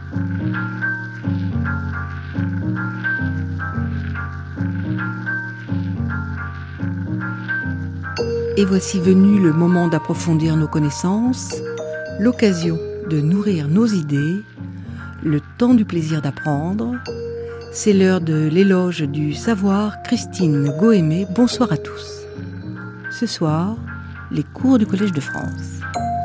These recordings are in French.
Et voici venu le moment d'approfondir nos connaissances, l'occasion de nourrir nos idées, le temps du plaisir d'apprendre. C'est l'heure de l'éloge du savoir. Christine Gohémé, bonsoir à tous. Ce soir, les cours du Collège de France.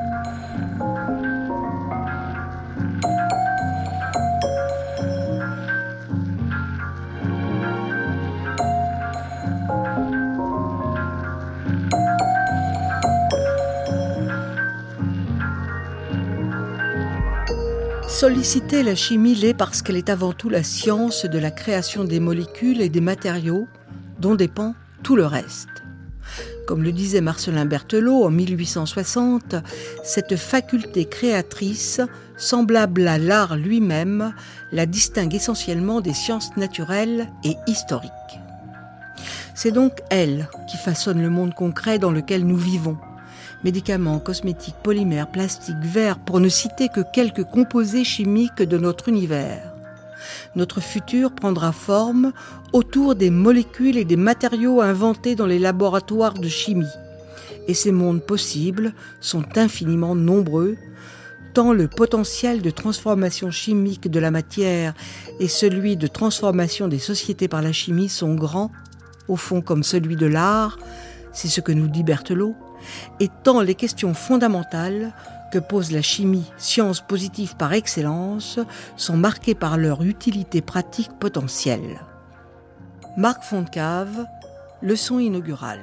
Solliciter la chimie l'est parce qu'elle est avant tout la science de la création des molécules et des matériaux dont dépend tout le reste. Comme le disait Marcellin Berthelot en 1860, cette faculté créatrice, semblable à l'art lui-même, la distingue essentiellement des sciences naturelles et historiques. C'est donc elle qui façonne le monde concret dans lequel nous vivons. Médicaments, cosmétiques, polymères, plastiques, verres, pour ne citer que quelques composés chimiques de notre univers. Notre futur prendra forme autour des molécules et des matériaux inventés dans les laboratoires de chimie. Et ces mondes possibles sont infiniment nombreux, tant le potentiel de transformation chimique de la matière et celui de transformation des sociétés par la chimie sont grands, au fond comme celui de l'art, c'est ce que nous dit Berthelot, et tant les questions fondamentales que pose la chimie, science positive par excellence, sont marquées par leur utilité pratique potentielle. Marc Fontcave, leçon inaugurale.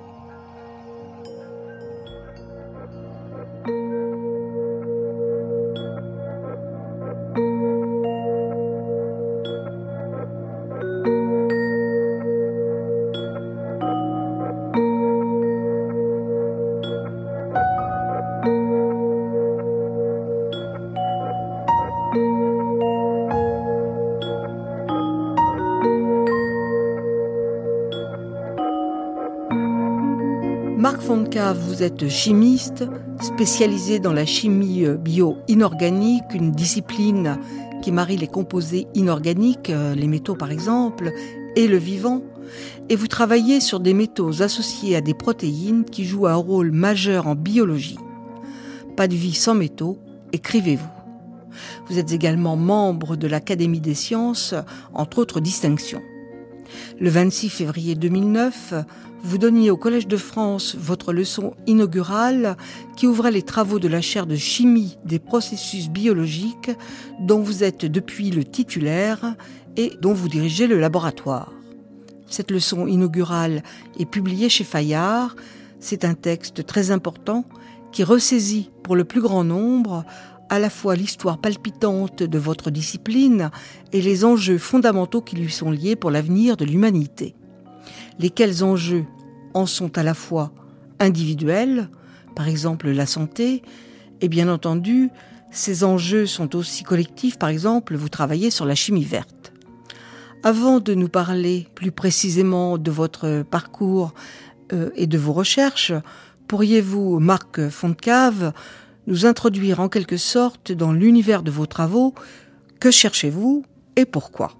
Marc Fontcave, vous êtes chimiste, spécialisé dans la chimie bio-inorganique, une discipline qui marie les composés inorganiques, les métaux par exemple, et le vivant. Et vous travaillez sur des métaux associés à des protéines qui jouent un rôle majeur en biologie. Pas de vie sans métaux, écrivez-vous. Vous êtes également membre de l'Académie des sciences, entre autres distinctions. Le 26 février 2009, vous donniez au Collège de France votre leçon inaugurale qui ouvrait les travaux de la chaire de chimie des processus biologiques dont vous êtes depuis le titulaire et dont vous dirigez le laboratoire. Cette leçon inaugurale est publiée chez Fayard. C'est un texte très important qui ressaisit pour le plus grand nombre à la fois l'histoire palpitante de votre discipline et les enjeux fondamentaux qui lui sont liés pour l'avenir de l'humanité. Lesquels enjeux en sont à la fois individuels, par exemple la santé, et bien entendu, ces enjeux sont aussi collectifs, par exemple, vous travaillez sur la chimie verte. Avant de nous parler plus précisément de votre parcours et de vos recherches, pourriez-vous, Marc Fontcave, nous introduire en quelque sorte dans l'univers de vos travaux? Que cherchez-vous et pourquoi?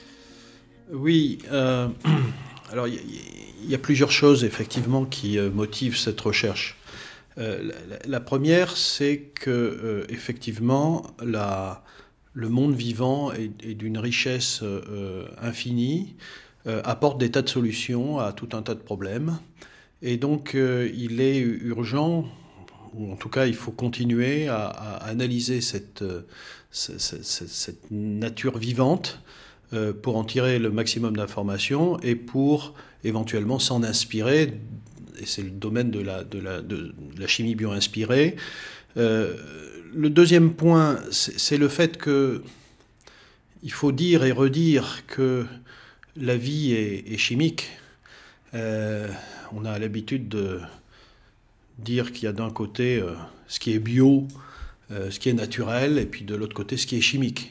Oui, alors il y a plusieurs choses effectivement qui motivent cette recherche. La première, c'est que effectivement le monde vivant est d'une richesse infinie, apporte des tas de solutions à tout un tas de problèmes, et donc il est urgent, ou en tout cas il faut continuer à analyser cette nature vivante pour en tirer le maximum d'informations et pour éventuellement s'en inspirer, et c'est le domaine de la chimie bio-inspirée. Le deuxième point, c'est le fait que il faut dire et redire que la vie est chimique. On a l'habitude de dire qu'il y a d'un côté ce qui est bio, ce qui est naturel, et puis de l'autre côté ce qui est chimique.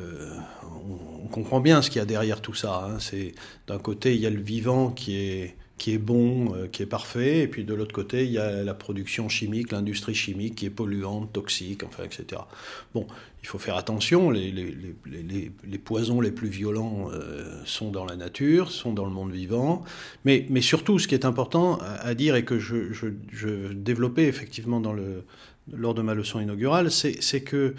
On comprend bien ce qu'il y a derrière tout ça. C'est, d'un côté, il y a le vivant qui est qui est bon, qui est parfait, et puis de l'autre côté, il y a la production chimique, l'industrie chimique qui est polluante, toxique, enfin, etc. Bon, il faut faire attention, les poisons les plus violents sont dans la nature, sont dans le monde vivant, mais surtout, ce qui est important à dire et que je développais effectivement lors de ma leçon inaugurale, c'est que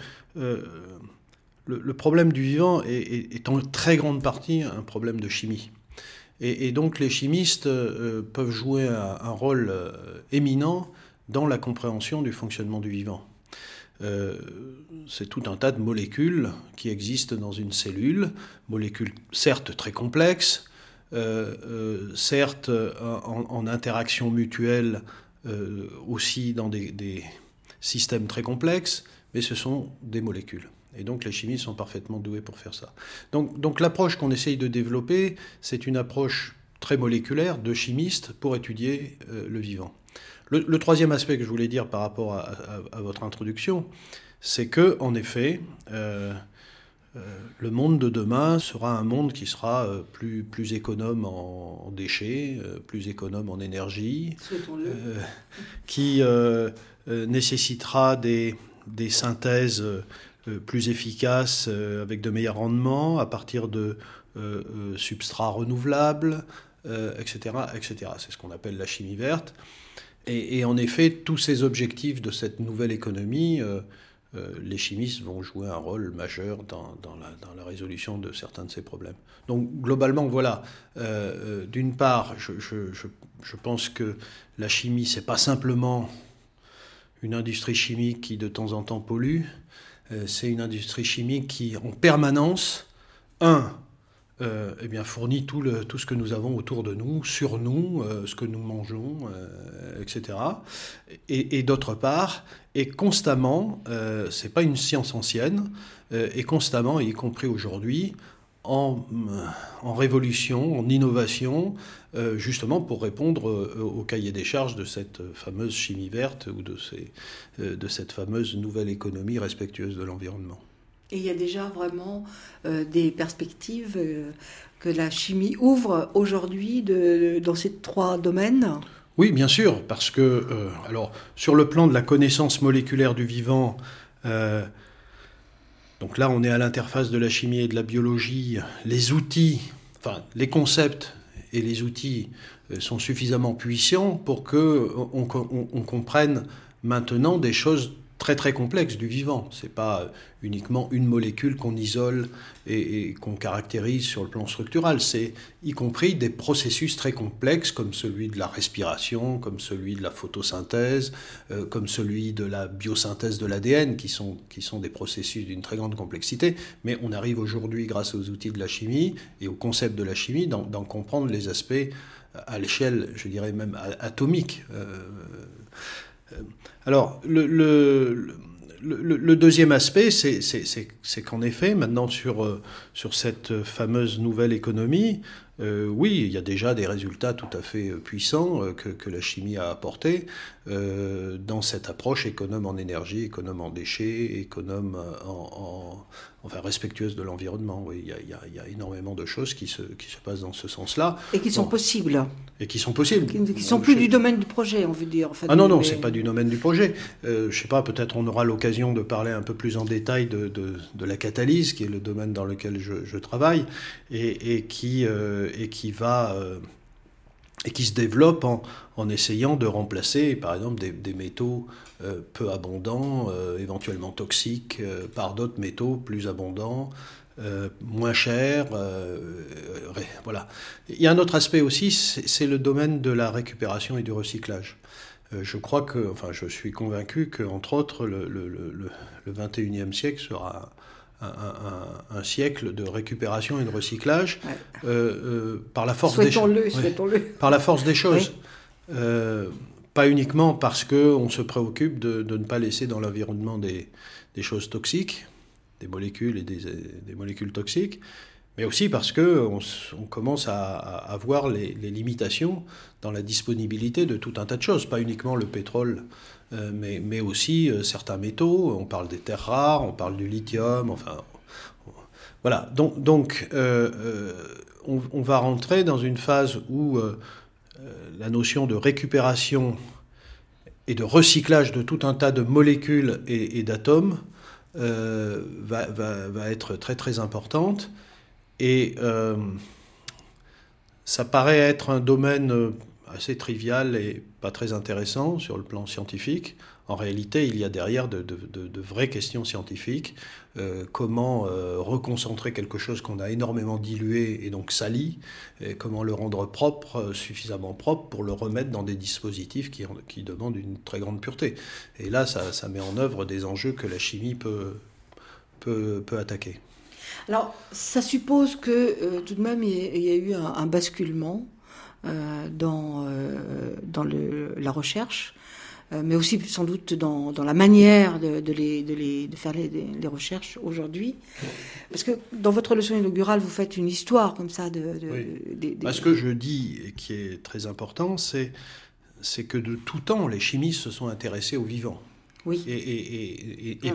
le problème du vivant est en très grande partie un problème de chimie. Et donc les chimistes peuvent jouer un rôle éminent dans la compréhension du fonctionnement du vivant. C'est tout un tas de molécules qui existent dans une cellule, molécules certes très complexes, certes en interaction mutuelle aussi dans des systèmes très complexes, mais ce sont des molécules. Et donc les chimistes sont parfaitement doués pour faire ça. Donc l'approche qu'on essaye de développer, c'est une approche très moléculaire de chimistes pour étudier le vivant. Le troisième aspect que je voulais dire par rapport à votre introduction, c'est que, en effet, le monde de demain sera un monde qui sera plus économe en déchets, plus économe en énergie, qui nécessitera des synthèses plus efficaces avec de meilleurs rendements à partir de substrats renouvelables, etc., etc. C'est ce qu'on appelle la chimie verte. Et en effet, tous ces objectifs de cette nouvelle économie, les chimistes vont jouer un rôle majeur dans la résolution de certains de ces problèmes. Donc globalement, voilà. D'une part, je pense que la chimie, c'est pas simplement une industrie chimique qui de temps en temps pollue. C'est une industrie chimique qui, en permanence, fournit tout ce que nous avons autour de nous, sur nous, ce que nous mangeons, etc. Et d'autre part, est constamment, c'est pas une science ancienne, est constamment, y compris aujourd'hui, en révolution, en innovation, justement pour répondre au cahier des charges de cette fameuse chimie verte ou de cette fameuse nouvelle économie respectueuse de l'environnement. Et il y a déjà vraiment des perspectives que la chimie ouvre aujourd'hui dans ces trois domaines ? Oui, bien sûr, parce que, alors, sur le plan de la connaissance moléculaire du vivant, donc là, on est à l'interface de la chimie et de la biologie. Les outils, enfin, les concepts et les outils sont suffisamment puissants pour qu'on comprenne maintenant des choses très très complexes du vivant. C'est pas uniquement une molécule qu'on isole et qu'on caractérise sur le plan structural. C'est y compris des processus très complexes comme celui de la respiration, comme celui de la photosynthèse, comme celui de la biosynthèse de l'ADN, qui sont des processus d'une très grande complexité. Mais on arrive aujourd'hui, grâce aux outils de la chimie et au concept de la chimie, d'en comprendre les aspects à l'échelle, je dirais même atomique. Alors, le deuxième aspect, c'est qu'en effet, maintenant, sur cette fameuse nouvelle économie, oui, il y a déjà des résultats tout à fait puissants que la chimie a apportés dans cette approche économe en énergie, économe en déchets, économe enfin respectueuse de l'environnement. Oui, il y a énormément de choses qui se passent dans ce sens-là. Et qui sont possibles. Et qui sont possibles. Qui ne sont plus du domaine du projet, on veut dire. Ah non, c'est pas du domaine du projet. Je sais pas, peut-être on aura l'occasion de parler un peu plus en détail de la catalyse, qui est le domaine dans lequel je travaille, et qui se développe en essayant de remplacer, par exemple, des métaux peu abondants, éventuellement toxiques, par d'autres métaux plus abondants, moins chers. Voilà. Il y a un autre aspect aussi, c'est le domaine de la récupération et du recyclage. Je crois je suis convaincu qu'entre autres, le 21e siècle sera un siècle de récupération et de recyclage par la force des choses. Souhaitons-le. Par la force des choses. Oui. Pas uniquement parce qu'on se préoccupe de ne pas laisser dans l'environnement des choses toxiques, des molécules et des molécules toxiques, mais aussi parce qu'on commence à voir les limitations dans la disponibilité de tout un tas de choses, pas uniquement le pétrole, mais aussi certains métaux. On parle des terres rares, on parle du lithium, enfin voilà. Donc on va rentrer dans une phase où la notion de récupération et de recyclage de tout un tas de molécules et d'atomes va être très très importante. Et ça paraît être un domaine assez trivial et pas très intéressant sur le plan scientifique. En réalité, il y a derrière de vraies questions scientifiques. Comment reconcentrer quelque chose qu'on a énormément dilué et donc sali, et comment le rendre propre, suffisamment propre pour le remettre dans des dispositifs qui demandent une très grande pureté. Et là, ça met en œuvre des enjeux que la chimie peut attaquer. Alors, ça suppose que tout de même, il y a eu un basculement dans la recherche, mais aussi sans doute dans la manière de faire les recherches aujourd'hui. Parce que dans votre leçon inaugurale, vous faites une histoire comme ça oui. Ce que je dis, et qui est très important, c'est que de tout temps, les chimistes se sont intéressés au vivant. Oui. Et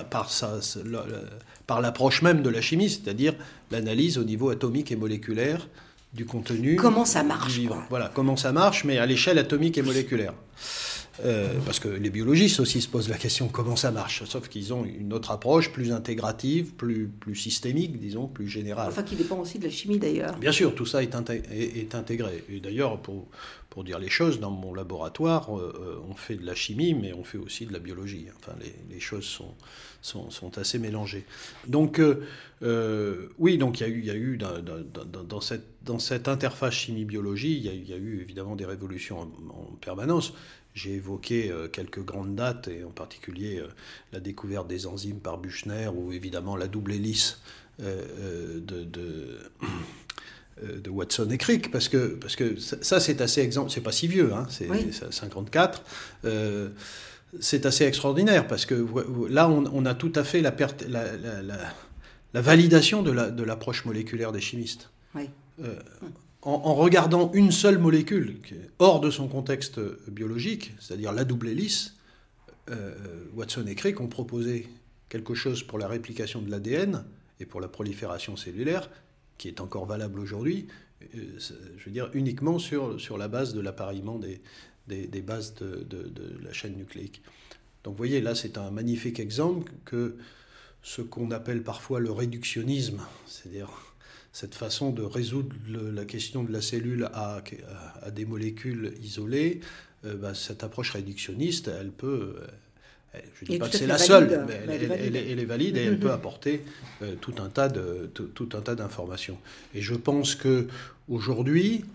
par l'approche même de la chimie, c'est-à-dire l'analyse au niveau atomique et moléculaire du contenu. Comment ça marche, du vivant. Voilà, comment ça marche, mais à l'échelle atomique et moléculaire. Parce que les biologistes aussi se posent la question comment ça marche, sauf qu'ils ont une autre approche plus intégrative, plus systémique, disons, plus générale. Enfin, qui dépend aussi de la chimie d'ailleurs. Bien sûr, tout ça est intégré. Et d'ailleurs, pour dire les choses, dans mon laboratoire, on fait de la chimie, mais on fait aussi de la biologie. Enfin, les choses sont assez mélangées. Donc, oui, donc il y a eu dans cette interface chimie-biologie, il y a eu évidemment des révolutions en permanence. J'ai évoqué quelques grandes dates, et en particulier la découverte des enzymes par Büchner, ou évidemment la double hélice de Watson et Crick, parce que ça c'est assez exemple, c'est pas si vieux, hein, c'est 54. C'est assez extraordinaire, parce que là on a tout à fait la validation de l'approche moléculaire des chimistes. Oui. En regardant une seule molécule hors de son contexte biologique, c'est-à-dire la double hélice, Watson et Crick ont proposé quelque chose pour la réplication de l'ADN et pour la prolifération cellulaire, qui est encore valable aujourd'hui, je veux dire uniquement sur la base de l'appareillement des bases de la chaîne nucléique. Donc vous voyez, là c'est un magnifique exemple que ce qu'on appelle parfois le réductionnisme, c'est-à-dire cette façon de résoudre la question de la cellule à des molécules isolées, cette approche réductionniste, elle peut... Je ne dis pas que c'est la seule, mais elle est valide, et elle peut apporter tout un tas d'informations. Et je pense qu'aujourd'hui,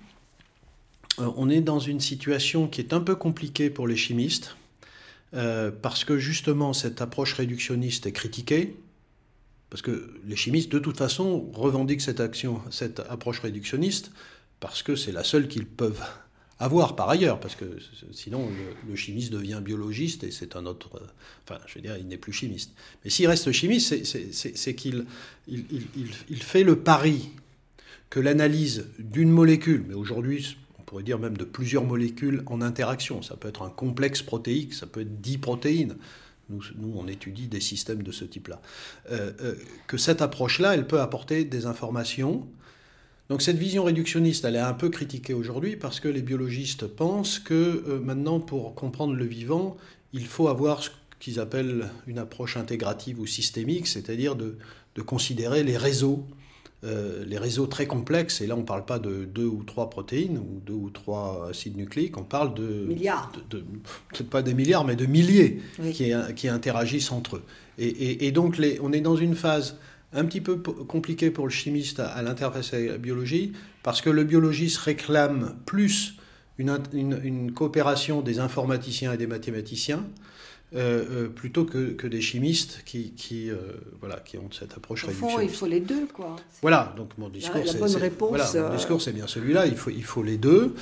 on est dans une situation qui est un peu compliquée pour les chimistes, parce que justement cette approche réductionniste est critiquée, parce que les chimistes, de toute façon, revendiquent cette approche réductionniste, parce que c'est la seule qu'ils peuvent avoir par ailleurs, parce que sinon le chimiste devient biologiste, et c'est un autre... Enfin, je veux dire, il n'est plus chimiste. Mais s'il reste chimiste, c'est qu'il fait le pari que l'analyse d'une molécule, mais aujourd'hui on pourrait dire même de plusieurs molécules en interaction, ça peut être un complexe protéique, ça peut être 10 protéines, nous, on étudie des systèmes de ce type-là. Que cette approche-là, elle peut apporter des informations. Donc cette vision réductionniste, elle est un peu critiquée aujourd'hui parce que les biologistes pensent que maintenant, pour comprendre le vivant, il faut avoir ce qu'ils appellent une approche intégrative ou systémique, c'est-à-dire de considérer les réseaux très complexes. Et là, on ne parle pas de 2 ou 3 protéines ou 2 ou 3 acides nucléiques, on parle de milliards. Peut-être pas des milliards, mais de milliers, oui, qui interagissent entre eux. Et donc, on est dans une phase un petit peu compliquée pour le chimiste à l'interface avec la biologie, parce que le biologiste réclame plus une coopération des informaticiens et des mathématiciens, plutôt que des chimistes qui ont cette approche réductionniste. Au fond, il faut les deux, quoi. Voilà, donc mon discours, la bonne réponse, mon discours, c'est bien celui-là, il faut les deux.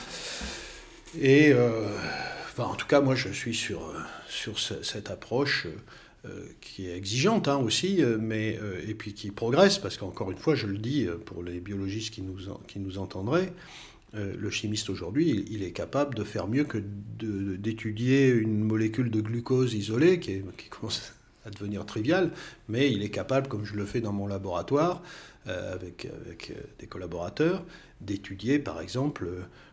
Et en tout cas, moi, je suis sur cette approche qui est exigeante aussi, mais et puis qui progresse, parce qu'encore une fois, je le dis pour les biologistes qui nous entendraient, le chimiste aujourd'hui, il est capable de faire mieux que d'étudier une molécule de glucose isolée qui commence à devenir triviale, mais il est capable, comme je le fais dans mon laboratoire avec des collaborateurs, d'étudier par exemple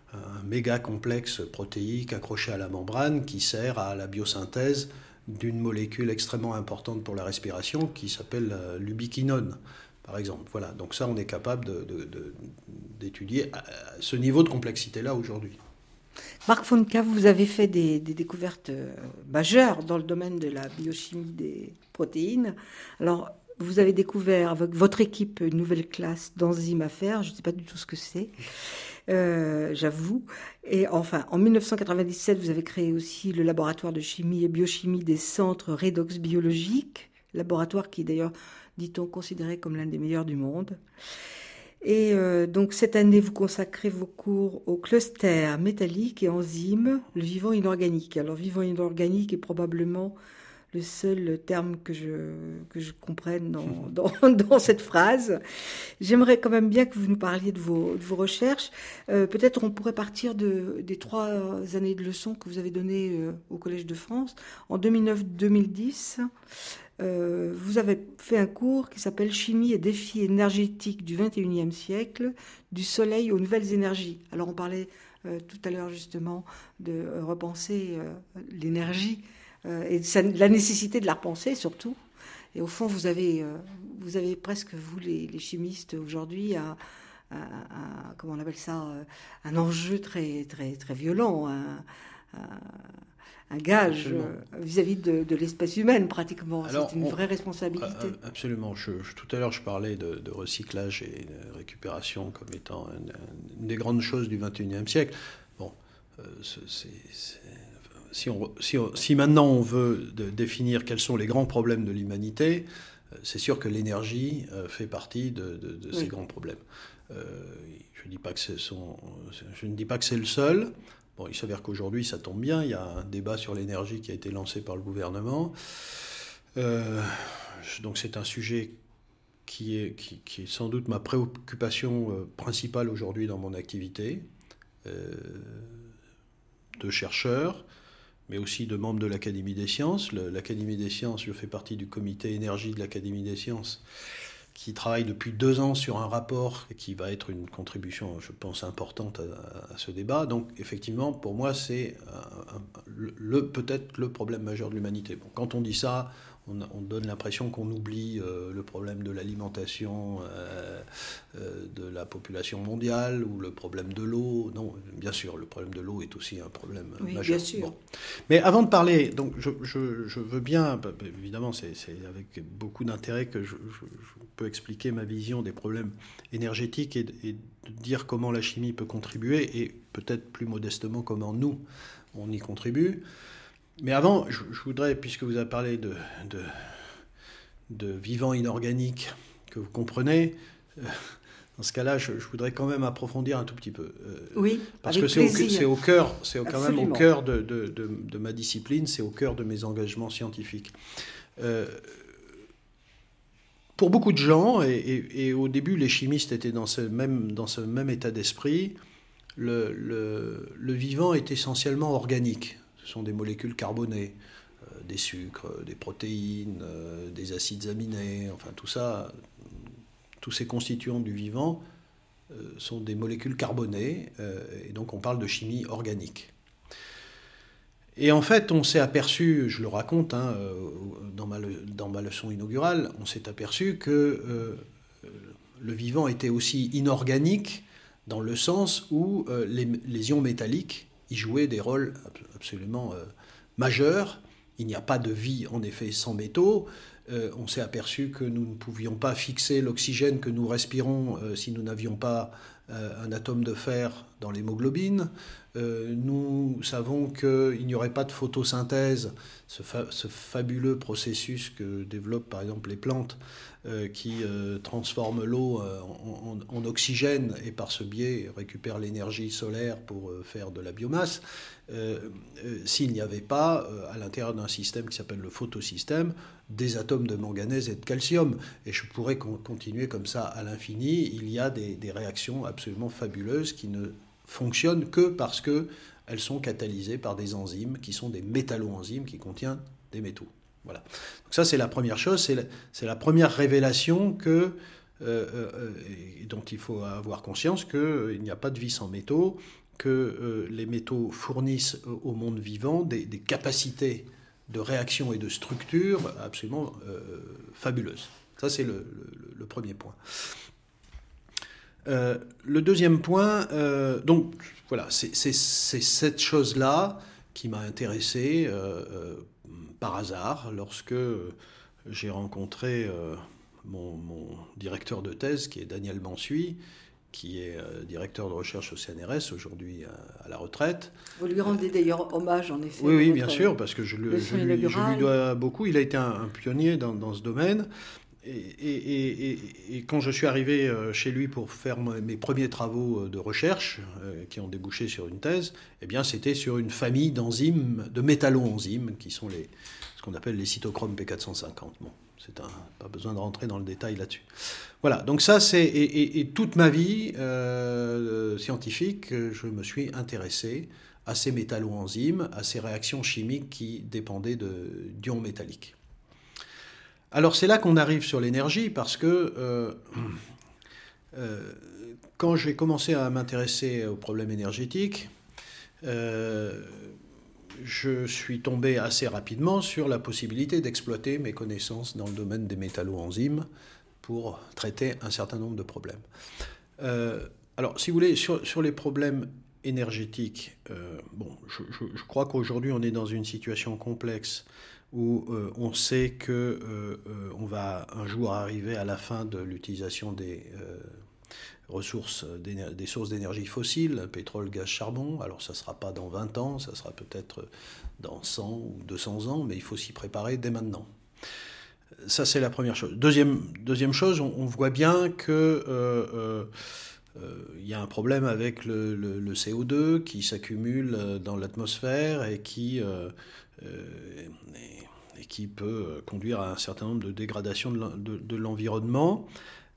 un méga complexe protéique accroché à la membrane qui sert à la biosynthèse d'une molécule extrêmement importante pour la respiration qui s'appelle l'ubiquinone, par exemple. Voilà, donc ça, on est capable d'étudier à ce niveau de complexité-là aujourd'hui. Marc Foncave, vous avez fait des découvertes majeures dans le domaine de la biochimie des protéines. Alors, vous avez découvert avec votre équipe une nouvelle classe d'enzymes à faire. Je ne sais pas du tout ce que c'est, j'avoue. Et enfin, en 1997, vous avez créé aussi le laboratoire de chimie et biochimie des centres redox biologiques, laboratoire qui est d'ailleurs, dit-on, considéré comme l'un des meilleurs du monde. Et donc cette année, vous consacrez vos cours au cluster métallique et enzymes, le vivant inorganique. Alors vivant inorganique est probablement le seul terme que je comprenne dans cette phrase. J'aimerais quand même bien que vous nous parliez de vos recherches. Peut-être on pourrait partir des 3 années de leçons que vous avez données au Collège de France. En 2009-2010, vous avez fait un cours qui s'appelle « Chimie et défis énergétiques du XXIe siècle, du soleil aux nouvelles énergies ». Alors on parlait tout à l'heure justement de repenser l'énergie et la nécessité de la repenser surtout. Et au fond, vous avez presque, vous les chimistes aujourd'hui, comment on appelle ça, un enjeu très, très, très violent, un gage vis-à-vis de l'espèce humaine pratiquement. Alors, c'est une vraie responsabilité. Absolument. Tout à l'heure, je parlais de recyclage et de récupération comme étant une des grandes choses du XXIe siècle. Bon, si maintenant on veut définir quels sont les grands problèmes de l'humanité, c'est sûr que l'énergie fait partie de ces grands problèmes. Je ne dis pas que c'est le seul. Bon, il s'avère qu'aujourd'hui, ça tombe bien, il y a un débat sur l'énergie qui a été lancé par le gouvernement. Donc c'est un sujet qui est sans doute ma préoccupation principale aujourd'hui dans mon activité de chercheur, mais aussi de membre de l'Académie des sciences. L'Académie des sciences, je fais partie du comité énergie de l'Académie des sciences, qui travaille depuis 2 ans sur un rapport qui va être une contribution, je pense, importante à ce débat. Donc, effectivement, pour moi, c'est peut-être le problème majeur de l'humanité. Bon, quand on dit ça, on donne l'impression qu'on oublie le problème de l'alimentation de la population mondiale ou le problème de l'eau. Non, bien sûr, le problème de l'eau est aussi un problème majeur. Bien sûr. Bon. Mais avant de parler, donc je veux bien, évidemment, c'est avec beaucoup d'intérêt que je peux expliquer ma vision des problèmes énergétiques et de dire comment la chimie peut contribuer et peut-être plus modestement comment nous, on y contribue. Mais avant, je voudrais, puisque vous avez parlé de vivants inorganiques que vous comprenez, dans ce cas-là, je voudrais quand même approfondir un tout petit peu. Oui, parce que c'est au cœur, quand même au cœur de ma discipline, c'est au cœur de mes engagements scientifiques. Pour beaucoup de gens, et au début les chimistes étaient dans ce même état d'esprit, le vivant est essentiellement organique. Ce sont des molécules carbonées, des sucres, des protéines, des acides aminés, enfin tout ça, tous ces constituants du vivant sont des molécules carbonées, et donc on parle de chimie organique. Et en fait, on s'est aperçu, je le raconte dans ma leçon inaugurale, on s'est aperçu que le vivant était aussi inorganique dans le sens où les ions métalliques y jouaient des rôles absolument majeurs. Il n'y a pas de vie, en effet, sans métaux. On s'est aperçu que nous ne pouvions pas fixer l'oxygène que nous respirons si nous n'avions pas un atome de fer dans l'hémoglobine. Nous savons qu'il n'y aurait pas de photosynthèse, ce fabuleux processus que développent par exemple les plantes qui transforment l'eau en oxygène et par ce biais récupèrent l'énergie solaire pour faire de la biomasse. S'il n'y avait pas, à l'intérieur d'un système qui s'appelle le photosystème, des atomes de manganèse et de calcium. Et je pourrais continuer comme ça à l'infini. Il y a des réactions absolument fabuleuses qui ne fonctionnent que parce qu'elles sont catalysées par des enzymes qui sont des métalloenzymes qui contiennent des métaux. Voilà. Donc ça, c'est la première chose, c'est la première révélation dont il faut avoir conscience qu'il n'y a pas de vie sans métaux, que les métaux fournissent au monde vivant des capacités de réaction et de structure absolument fabuleuses. Ça, c'est le premier point. Le deuxième point, donc voilà, c'est cette chose-là qui m'a intéressé par hasard lorsque j'ai rencontré mon directeur de thèse, qui est Daniel Mansuy, qui est directeur de recherche au CNRS, aujourd'hui à la retraite. Vous lui rendez d'ailleurs hommage, en effet. Oui, bien sûr, parce que je lui dois beaucoup. Il a été un pionnier dans ce domaine. Et quand je suis arrivé chez lui pour faire mes premiers travaux de recherche, qui ont débouché sur une thèse, eh bien, c'était sur une famille d'enzymes, de métalloenzymes, qui sont ce qu'on appelle les cytochromes P450. Bon, pas besoin de rentrer dans le détail là-dessus. Voilà, donc ça, et toute ma vie scientifique, je me suis intéressé à ces métalloenzymes, à ces réactions chimiques qui dépendaient d'ions métalliques. Alors c'est là qu'on arrive sur l'énergie, parce que quand j'ai commencé à m'intéresser aux problèmes énergétiques, je suis tombé assez rapidement sur la possibilité d'exploiter mes connaissances dans le domaine des métalloenzymes pour traiter un certain nombre de problèmes. Alors si vous voulez, sur les problèmes énergétiques, je crois qu'aujourd'hui on est dans une situation complexe où on sait qu'on va un jour arriver à la fin de l'utilisation des sources d'énergie fossiles, pétrole, gaz, charbon. Alors ça ne sera pas dans 20 ans, ça sera peut-être dans 100 ou 200 ans, mais il faut s'y préparer dès maintenant. Ça, c'est la première chose. Deuxième chose, on voit bien que y a un problème avec le CO2 qui s'accumule dans l'atmosphère et qui peut conduire à un certain nombre de dégradations de l'environnement.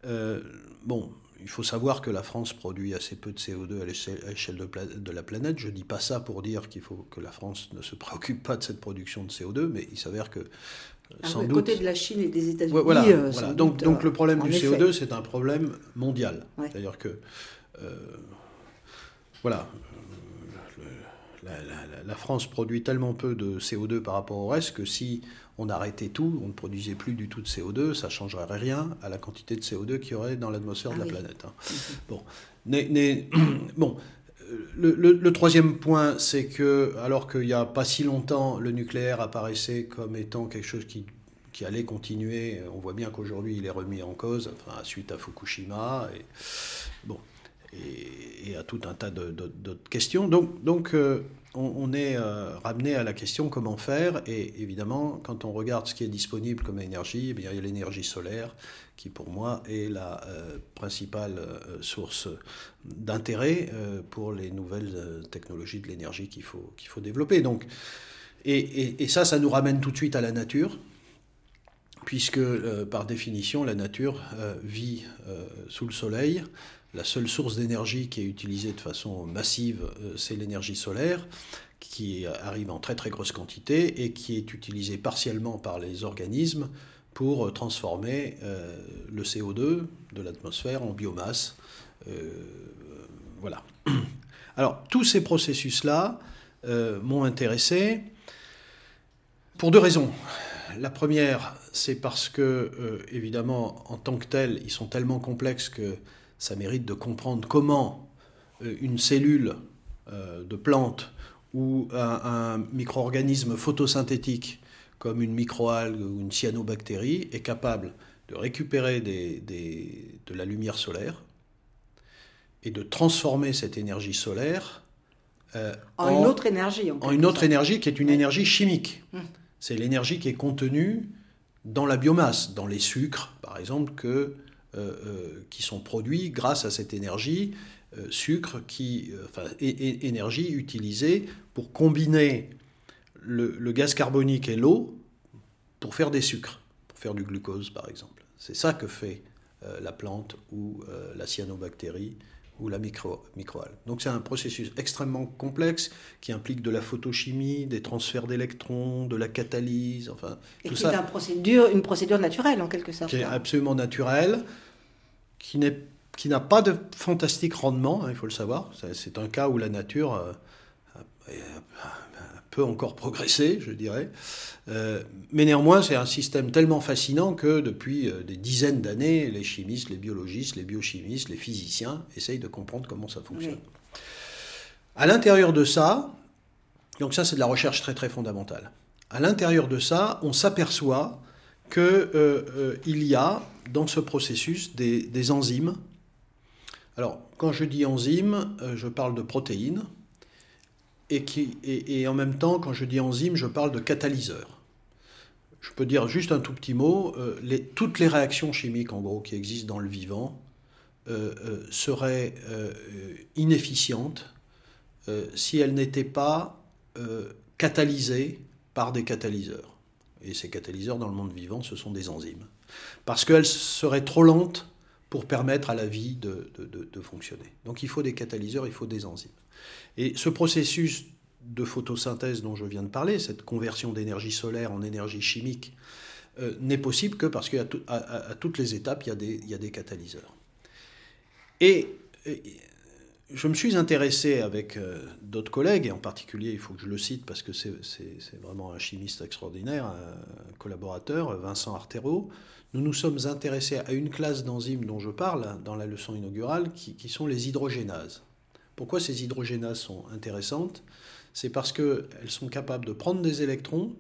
Il faut savoir que la France produit assez peu de CO2 à l'échelle de la planète. Je ne dis pas ça pour dire qu'il faut que la France ne se préoccupe pas de cette production de CO2, mais il s'avère que sans doute... côté de la Chine et des États-Unis... Voilà. Donc le problème du CO2, c'est un problème mondial. Ouais. C'est-à-dire que... La France produit tellement peu de CO2 par rapport au reste que si on arrêtait tout, on ne produisait plus du tout de CO2, ça ne changerait rien à la quantité de CO2 qu'il y aurait dans l'atmosphère de la planète. Le troisième point, c'est que, alors qu'il n'y a pas si longtemps, le nucléaire apparaissait comme étant quelque chose qui allait continuer, on voit bien qu'aujourd'hui il est remis en cause, suite à Fukushima, et à tout un tas d'autres questions. Donc on est ramené à la question comment faire, et évidemment, quand on regarde ce qui est disponible comme énergie, il y a l'énergie solaire, qui pour moi est la principale source d'intérêt pour les nouvelles technologies de l'énergie qu'il faut développer. Donc, et ça nous ramène tout de suite à la nature, puisque par définition, la nature vit sous le soleil. La seule source d'énergie qui est utilisée de façon massive, c'est l'énergie solaire, qui arrive en très très grosse quantité et qui est utilisée partiellement par les organismes pour transformer le CO2 de l'atmosphère en biomasse. Voilà. Alors, tous ces processus-là m'ont intéressé pour deux raisons. La première, c'est parce que, évidemment, en tant que tels, ils sont tellement complexes que ça mérite de comprendre comment une cellule de plante ou un micro-organisme photosynthétique comme une microalgue ou une cyanobactérie est capable de récupérer de la lumière solaire et de transformer cette énergie solaire en une autre énergie. En une autre énergie qui est une énergie chimique. C'est l'énergie qui est contenue dans la biomasse, dans les sucres, par exemple, qui sont produits grâce à cette énergie, énergie utilisée pour combiner le gaz carbonique et l'eau pour faire des sucres, pour faire du glucose par exemple. C'est ça que fait la plante ou la cyanobactérie ou la microalgue. Donc c'est un processus extrêmement complexe qui implique de la photochimie, des transferts d'électrons, de la catalyse, et tout ça. Et qui est une procédure naturelle en quelque sorte. Qui est absolument naturelle, qui qui n'a pas de fantastique rendement, hein, il faut le savoir. C'est un cas où la nature peut encore progresser, je dirais. Mais néanmoins, c'est un système tellement fascinant que depuis des dizaines d'années, les chimistes, les biologistes, les biochimistes, les physiciens essayent de comprendre comment ça fonctionne. Oui. À l'intérieur de ça, donc ça c'est de la recherche très très fondamentale. À l'intérieur de ça, on s'aperçoit qu'il y a dans ce processus des enzymes. Alors, quand je dis enzymes, je parle de protéines. Et en même temps, quand je dis enzymes, je parle de catalyseurs. Je peux dire juste un tout petit mot. Toutes les réactions chimiques, en gros, qui existent dans le vivant, seraient inefficientes si elles n'étaient pas catalysées par des catalyseurs. Et ces catalyseurs, dans le monde vivant, ce sont des enzymes. Parce qu'elles seraient trop lentes pour permettre à la vie de fonctionner. Donc il faut des catalyseurs, il faut des enzymes. Et ce processus de photosynthèse dont je viens de parler, cette conversion d'énergie solaire en énergie chimique, n'est possible que parce qu'à toutes les étapes, il y a des catalyseurs. Et je me suis intéressé avec d'autres collègues, et en particulier, il faut que je le cite parce que c'est vraiment un chimiste extraordinaire, un collaborateur, Vincent Artero. Nous nous sommes intéressés à une classe d'enzymes dont je parle dans la leçon inaugurale, qui sont les hydrogénases. Pourquoi ces hydrogénases sont intéressantes ? C'est parce qu'elles sont capables de prendre des électrons,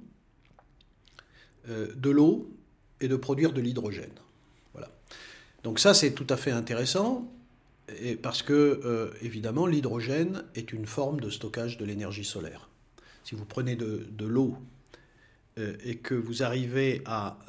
de l'eau, et de produire de l'hydrogène. Voilà. Donc ça, c'est tout à fait intéressant, parce que, évidemment, l'hydrogène est une forme de stockage de l'énergie solaire. Si vous prenez de l'eau et que vous arrivez à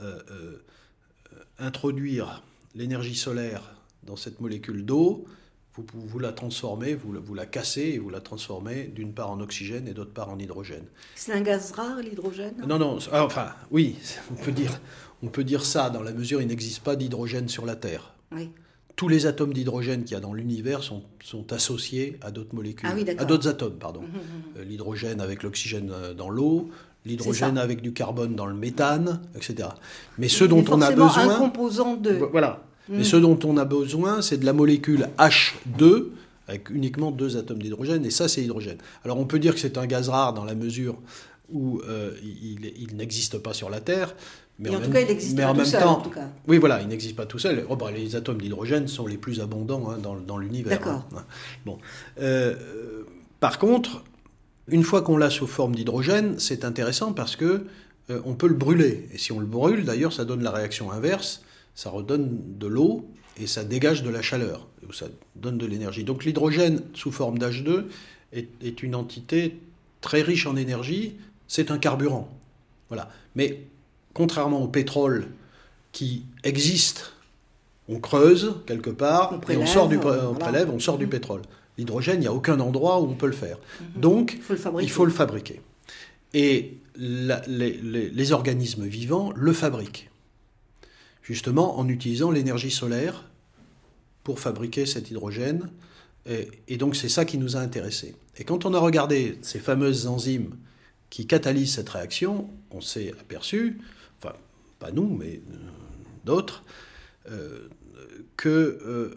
introduire l'énergie solaire dans cette molécule d'eau, vous la transformez, vous la cassez et vous la transformez d'une part en oxygène et d'autre part en hydrogène. C'est un gaz rare, l'hydrogène ? Non, enfin, oui, on peut dire ça dans la mesure où il n'existe pas d'hydrogène sur la Terre. Oui. Tous les atomes d'hydrogène qu'il y a dans l'univers sont associés à d'autres molécules, à d'autres atomes, pardon. L'hydrogène avec l'oxygène dans l'eau, l'hydrogène avec du carbone dans le méthane, etc. Mais ce dont on a besoin... un composant de... Voilà. Mais ce dont on a besoin, c'est de la molécule H2, avec uniquement 2 atomes d'hydrogène, et ça, c'est l'hydrogène. Alors, on peut dire que c'est un gaz rare dans la mesure où il n'existe pas sur la Terre, mais en tout cas, il n'existe pas tout seul, en tout cas. Oui, voilà, il n'existe pas tout seul. Les atomes d'hydrogène sont les plus abondants dans l'univers. D'accord. Bon. Par contre, une fois qu'on l'a sous forme d'hydrogène, c'est intéressant parce que on peut le brûler. Et si on le brûle, d'ailleurs, ça donne la réaction inverse. Ça redonne de l'eau et ça dégage de la chaleur, ça donne de l'énergie. Donc l'hydrogène sous forme d'H2 est une entité très riche en énergie, c'est un carburant. Voilà. Mais contrairement au pétrole qui existe, on creuse quelque part, et on prélève, on sort du pétrole. L'hydrogène, il n'y a aucun endroit où on peut le faire. Donc il faut le fabriquer. Et les organismes vivants le fabriquent. Justement en utilisant l'énergie solaire pour fabriquer cet hydrogène. Et donc c'est ça qui nous a intéressés. Et quand on a regardé ces fameuses enzymes qui catalysent cette réaction, on s'est aperçu, enfin pas nous, mais d'autres, qu'elles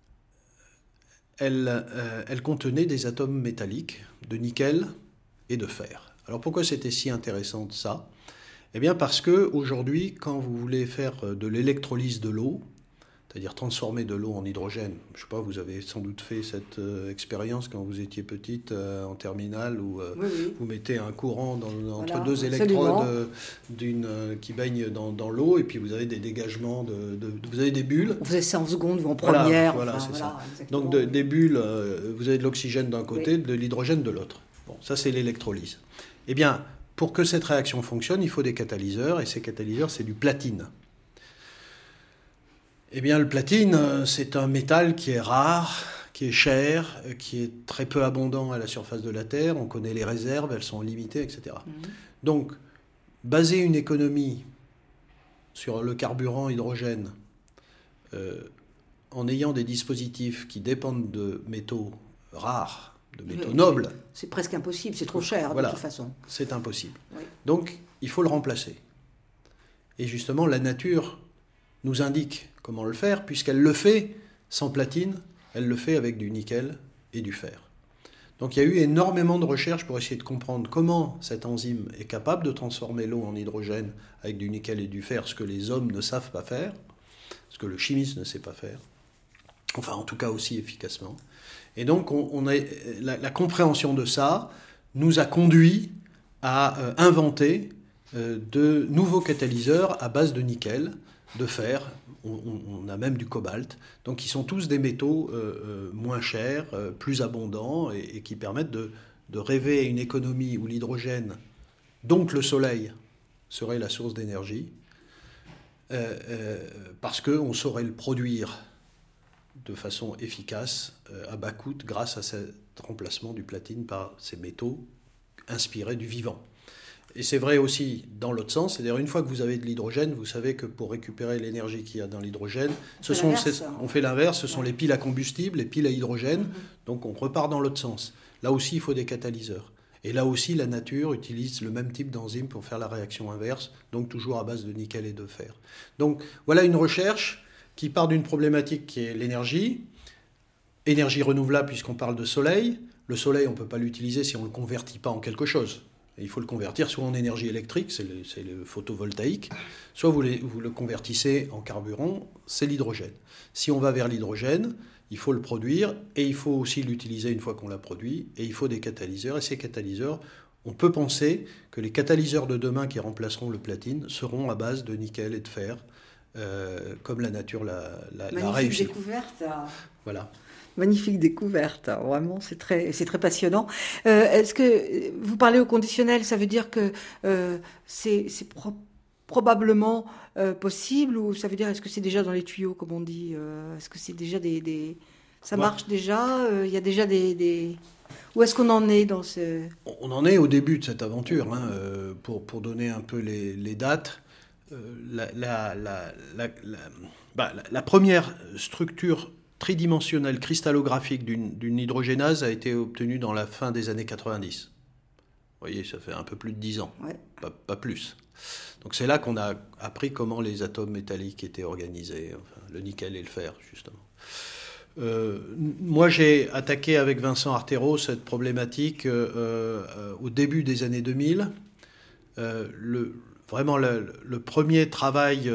contenaient des atomes métalliques de nickel et de fer. Alors pourquoi c'était si intéressant ça ? Eh bien parce qu'aujourd'hui, quand vous voulez faire de l'électrolyse de l'eau, c'est-à-dire transformer de l'eau en hydrogène, je ne sais pas, vous avez sans doute fait cette expérience quand vous étiez petite en terminale, où oui. Vous mettez un courant entre deux électrodes qui baignent dans l'eau, et puis vous avez des dégagements, vous avez des bulles. On faisait ça en seconde ou en première. Voilà, c'est ça. Donc des bulles, vous avez de l'oxygène d'un côté, de l'hydrogène de l'autre. Bon, ça c'est l'électrolyse. Eh bien, pour que cette réaction fonctionne, il faut des catalyseurs, et ces catalyseurs, c'est du platine. Eh bien, le platine, c'est un métal qui est rare, qui est cher, qui est très peu abondant à la surface de la Terre. On connaît les réserves, elles sont limitées, etc. Donc, baser une économie sur le carburant hydrogène en ayant des dispositifs qui dépendent de métaux rares, de métaux nobles... C'est presque impossible, c'est trop cher de toute façon. C'est impossible. Oui. Donc, il faut le remplacer. Et justement, la nature nous indique comment le faire, puisqu'elle le fait sans platine, elle le fait avec du nickel et du fer. Donc il y a eu énormément de recherches pour essayer de comprendre comment cette enzyme est capable de transformer l'eau en hydrogène avec du nickel et du fer, ce que les hommes ne savent pas faire, ce que le chimiste ne sait pas faire, enfin en tout cas aussi efficacement. Et donc la compréhension de ça nous a conduit à inventer de nouveaux catalyseurs à base de nickel, de fer, on a même du cobalt, donc ils sont tous des métaux moins chers, plus abondants et qui permettent de rêver à une économie où l'hydrogène, donc le soleil, serait la source d'énergie, parce qu'on saurait le produire de façon efficace, à bas coût, grâce à ce remplacement du platine par ces métaux inspirés du vivant. Et c'est vrai aussi dans l'autre sens, c'est-à-dire une fois que vous avez de l'hydrogène, vous savez que pour récupérer l'énergie qu'il y a dans l'hydrogène, on fait l'inverse, ce sont les piles à combustible, les piles à hydrogène, donc on repart dans l'autre sens. Là aussi, il faut des catalyseurs. Et là aussi, la nature utilise le même type d'enzyme pour faire la réaction inverse, donc toujours à base de nickel et de fer. Donc voilà une recherche qui part d'une problématique qui est l'énergie, énergie renouvelable puisqu'on parle de soleil. Le soleil, on ne peut pas l'utiliser si on ne le convertit pas en quelque chose. Et il faut le convertir soit en énergie électrique, c'est le photovoltaïque, soit vous le convertissez en carburant, c'est l'hydrogène. Si on va vers l'hydrogène, il faut le produire et il faut aussi l'utiliser une fois qu'on l'a produit et il faut des catalyseurs. Et ces catalyseurs, on peut penser que les catalyseurs de demain qui remplaceront le platine seront à base de nickel et de fer, comme la nature l'a réussi. Magnifique découverte. Voilà. Magnifique découverte, vraiment, c'est très passionnant. Est-ce que vous parlez au conditionnel, ça veut dire que c'est probablement possible, ou ça veut dire est-ce que c'est déjà dans les tuyaux, comme on dit, est-ce que c'est déjà ça marche déjà, il y a déjà des... Où est-ce qu'on en est dans ce... On en est au début de cette aventure, hein, pour donner un peu les dates. La première structure tridimensionnelle cristallographique d'une hydrogénase a été obtenue dans la fin des années 90. Vous voyez, ça fait un peu plus de 10 ans, ouais. Pas plus. Donc c'est là qu'on a appris comment les atomes métalliques étaient organisés, enfin, le nickel et le fer, justement. Moi, j'ai attaqué avec Vincent Artero cette problématique au début des années 2000. Vraiment le premier travail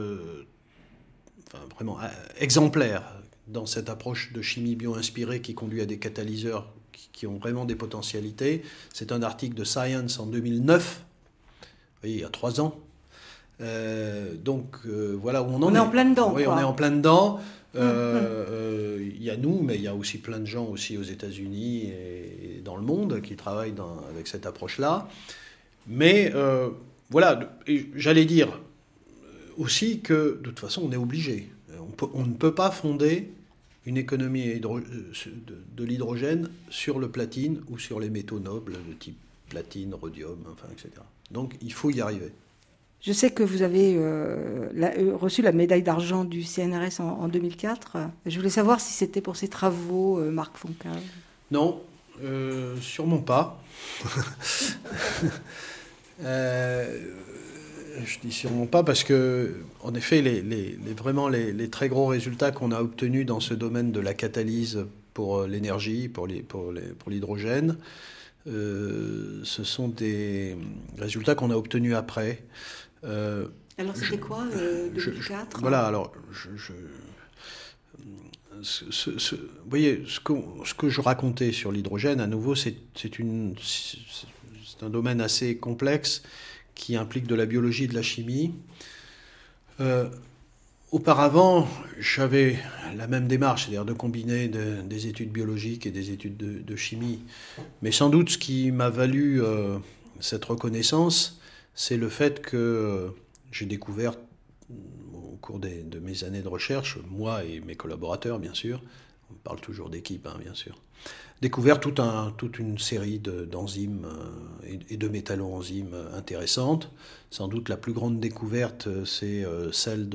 vraiment exemplaire dans cette approche de chimie bio-inspirée qui conduit à des catalyseurs qui ont vraiment des potentialités. C'est un article de Science en 2009, vous voyez, il y a 3 ans. Voilà où on est en plein dedans. Oui, quoi. On est en plein dedans. Il y a nous, mais il y a aussi plein de gens aussi aux États-Unis et dans le monde qui travaillent avec cette approche-là. Mais voilà, j'allais dire aussi que de toute façon, on est obligé. On ne peut pas fonder une économie de l'hydrogène sur le platine ou sur les métaux nobles de type platine, rhodium, enfin, etc. Donc il faut y arriver. Je sais que vous avez reçu la médaille d'argent du CNRS en 2004. Je voulais savoir si c'était pour ces travaux, Marc Foncave. Non, sûrement pas. Je dis sûrement pas parce que, en effet, vraiment les très gros résultats qu'on a obtenus dans ce domaine de la catalyse pour l'énergie, pour l'hydrogène, ce sont des résultats qu'on a obtenus après. Alors c'était quoi, 2004 Voilà, alors vous voyez, ce que je racontais sur l'hydrogène, à nouveau, c'est un domaine assez complexe qui implique de la biologie et de la chimie. Auparavant, j'avais la même démarche, c'est-à-dire de combiner des études biologiques et des études de chimie. Mais sans doute, ce qui m'a valu cette reconnaissance, c'est le fait que j'ai découvert, au cours de mes années de recherche, moi et mes collaborateurs, bien sûr, on parle toujours d'équipe, hein, bien sûr, découvert toute une série d'enzymes et de métalloenzymes intéressantes. Sans doute la plus grande découverte, c'est celle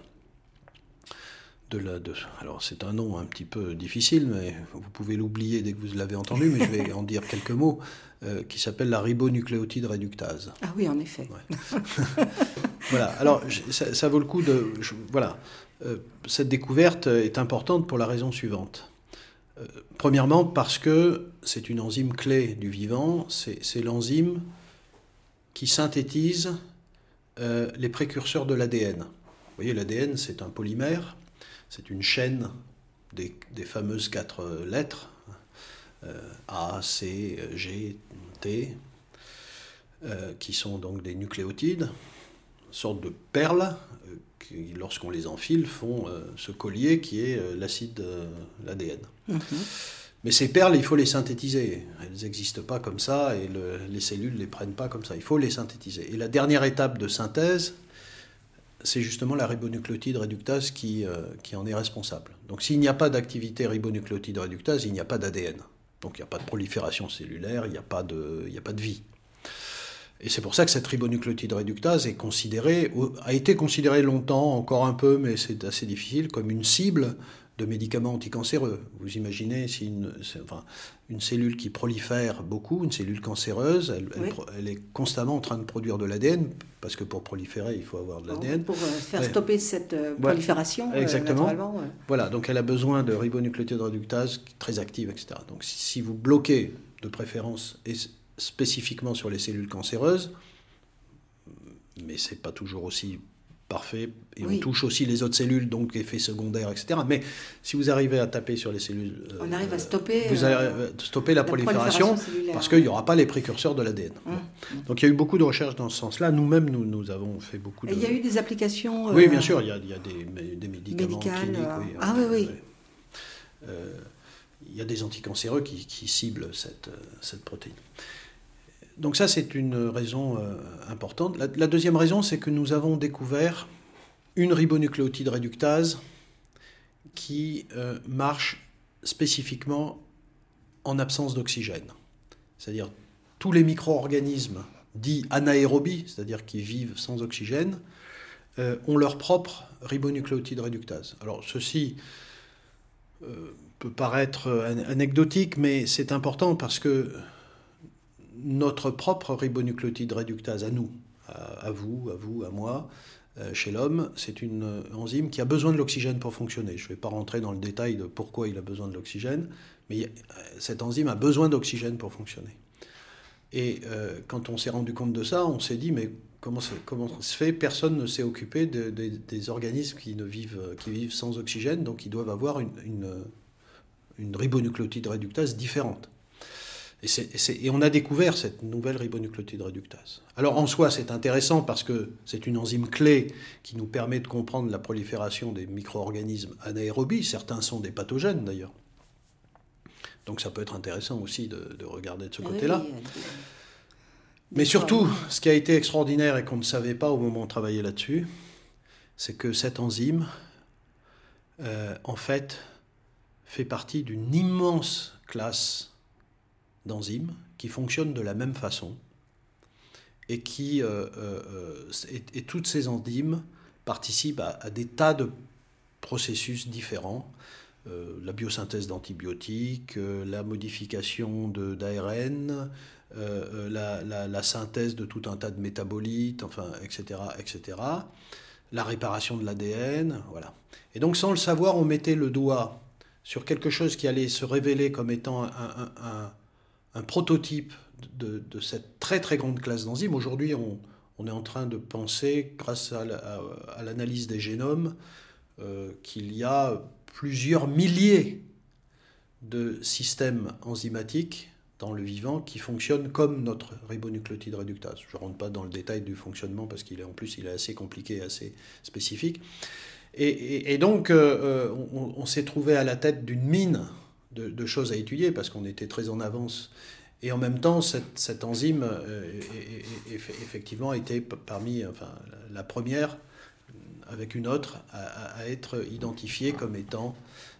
alors c'est un nom un petit peu difficile, mais vous pouvez l'oublier dès que vous l'avez entendu, mais je vais en dire quelques mots, qui s'appelle la ribonucléotide réductase. Ah oui, en effet. Ouais. Voilà. Alors, ça vaut le coup de... Voilà. Cette découverte est importante pour la raison suivante. Premièrement, parce que c'est une enzyme clé du vivant. C'est l'enzyme qui synthétise les précurseurs de l'ADN. Vous voyez, l'ADN, c'est un polymère. C'est une chaîne des fameuses 4 lettres. A, C, G, T, qui sont donc des nucléotides, une sorte de perles qui, lorsqu'on les enfile, font ce collier qui est l'acide, l'ADN. Mais ces perles, il faut les synthétiser. Elles n'existent pas comme ça et les cellules ne les prennent pas comme ça. Il faut les synthétiser. Et la dernière étape de synthèse, c'est justement la ribonucléotide réductase qui en est responsable. Donc s'il n'y a pas d'activité ribonucléotide réductase, il n'y a pas d'ADN. Donc il n'y a pas de prolifération cellulaire, il n'y a pas de vie. Et c'est pour ça que cette ribonucléotide réductase a été considérée longtemps, encore un peu, mais c'est assez difficile, comme une cible de médicaments anticancéreux. Vous imaginez si une cellule qui prolifère beaucoup, une cellule cancéreuse, elle est constamment en train de produire de l'ADN, parce que pour proliférer, il faut avoir de l'ADN. Pour faire stopper cette prolifération, exactement. Naturellement. Voilà, donc elle a besoin de ribonucléotide réductase très active, etc. Donc si vous bloquez de préférence, et spécifiquement sur les cellules cancéreuses, mais c'est pas toujours aussi parfait, et on touche aussi les autres cellules, donc effets secondaires, etc. Mais si vous arrivez à taper sur les cellules... on arrive à stopper... Vous arrivez à stopper la prolifération parce qu'il n'y aura pas les précurseurs de l'ADN. Donc il y a eu beaucoup de recherches dans ce sens-là. Nous-mêmes, nous avons fait beaucoup de... Et il y a eu des applications... Oui, bien sûr, il y a des médicaments cliniques. Oui. Il y a des anticancéreux qui ciblent cette protéine. Donc ça, c'est une raison importante. La deuxième raison, c'est que nous avons découvert une ribonucléotide réductase qui marche spécifiquement en absence d'oxygène. C'est-à-dire tous les micro-organismes dits anaérobies, c'est-à-dire qui vivent sans oxygène, ont leur propre ribonucléotide réductase. Alors ceci peut paraître anecdotique, mais c'est important parce que notre propre ribonucléotide réductase à nous, à vous, à moi, chez l'homme, c'est une enzyme qui a besoin de l'oxygène pour fonctionner. Je ne vais pas rentrer dans le détail de pourquoi il a besoin de l'oxygène, mais cette enzyme a besoin d'oxygène pour fonctionner. Et quand on s'est rendu compte de ça, on s'est dit, mais comment ça se fait ? Personne ne s'est occupé des organismes qui vivent sans oxygène, donc ils doivent avoir une ribonucléotide réductase différente. Et on a découvert cette nouvelle ribonucléotide réductase. Alors en soi, c'est intéressant parce que c'est une enzyme clé qui nous permet de comprendre la prolifération des micro-organismes anaérobies. Certains sont des pathogènes d'ailleurs. Donc ça peut être intéressant aussi de regarder de ce côté-là. Mais surtout, ce qui a été extraordinaire et qu'on ne savait pas au moment où on travaillait là-dessus, c'est que cette enzyme, en fait, fait partie d'une immense classe d'enzymes qui fonctionnent de la même façon et toutes ces enzymes participent à des tas de processus différents, la biosynthèse d'antibiotiques, la modification d'ARN, la synthèse de tout un tas de métabolites, enfin, etc., la réparation de l'ADN, voilà. Et donc sans le savoir, on mettait le doigt sur quelque chose qui allait se révéler comme étant un prototype de cette très très grande classe d'enzymes. Aujourd'hui, on est en train de penser, grâce à l'analyse des génomes, qu'il y a plusieurs milliers de systèmes enzymatiques dans le vivant qui fonctionnent comme notre ribonucléotide réductase. Je ne rentre pas dans le détail du fonctionnement parce qu'il est assez compliqué, assez spécifique. Et donc, on s'est trouvé à la tête d'une mine de choses à étudier parce qu'on était très en avance. Et en même temps, cette enzyme, effectivement, était parmi la première, avec une autre, à être identifiée comme étant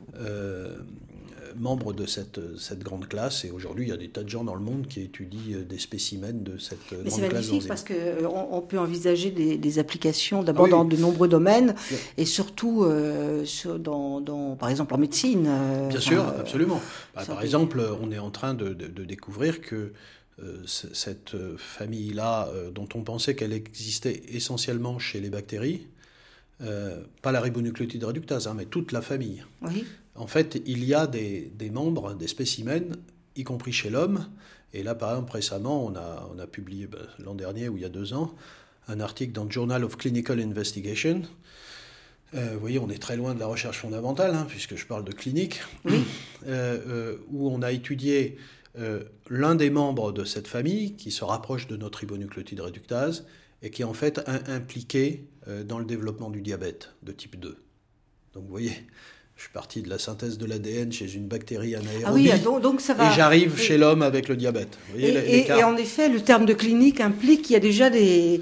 membre de cette grande classe. Et aujourd'hui, il y a des tas de gens dans le monde qui étudient des spécimens de cette grande classe d'enzymes. Mais c'est magnifique parce qu'on peut envisager des applications d'abord dans de nombreux domaines et surtout par exemple en médecine. Bien sûr, absolument. Par exemple, on est en train de découvrir que cette famille-là, dont on pensait qu'elle existait essentiellement chez les bactéries, pas la ribonucléotide réductase, mais toute la famille. Oui. En fait, il y a des membres, des spécimens, y compris chez l'homme. Et là, par exemple, récemment, on a publié l'an dernier ou il y a 2 ans un article dans le Journal of Clinical Investigation. Vous voyez, on est très loin de la recherche fondamentale, puisque je parle de clinique, oui. Où on a étudié l'un des membres de cette famille qui se rapproche de notre ribonucléotide réductase et qui est en fait impliqué dans le développement du diabète de type 2. Donc vous voyez, je suis parti de la synthèse de l'ADN chez une bactérie anaérobie, donc ça va. Et j'arrive chez l'homme avec le diabète. Vous voyez, et en effet, le terme de clinique implique qu'il y a déjà des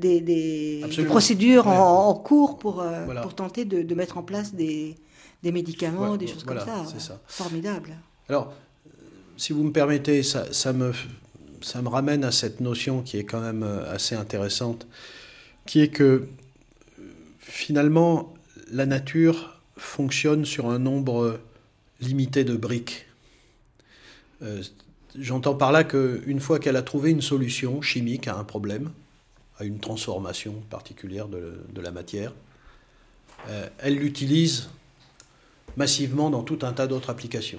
procédures en cours pour tenter de mettre en place des médicaments, des choses comme ça. C'est ça. Formidable. Alors, si vous me permettez, ça me ramène à cette notion qui est quand même assez intéressante, qui est que finalement, la nature fonctionne sur un nombre limité de briques. J'entends par là qu'une fois qu'elle a trouvé une solution chimique à un problème, à une transformation particulière de la matière, elle l'utilise massivement dans tout un tas d'autres applications.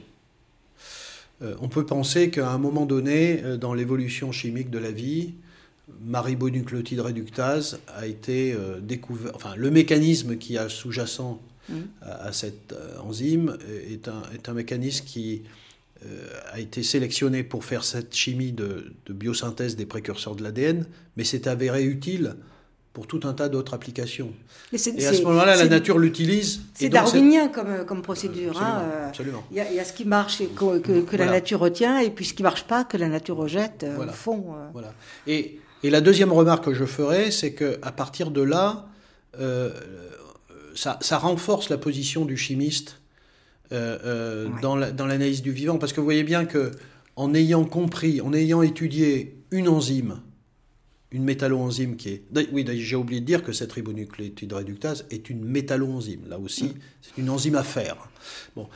On peut penser qu'à un moment donné, dans l'évolution chimique de la vie, ma ribonucléotide réductase a été découvert. Enfin, le mécanisme qui a sous-jacent à cette enzyme est un mécanisme qui a été sélectionné pour faire cette chimie de biosynthèse des précurseurs de l'ADN, mais s'est avéré utile pour tout un tas d'autres applications. Et à ce moment-là, la nature l'utilise. C'est darwinien comme procédure. Absolument. Il y a ce qui marche et que la nature retient, et puis ce qui ne marche pas, que la nature rejette au fond. Voilà. Et la deuxième remarque que je ferai, c'est qu'à partir de là, ça renforce la position du chimiste dans l'analyse du vivant. Parce que vous voyez bien qu'en ayant compris, en ayant étudié une enzyme, une métalloenzyme qui est... Oui, j'ai oublié de dire que cette ribonucléotide réductase est une métalloenzyme. Là aussi, c'est une enzyme à faire. Bon,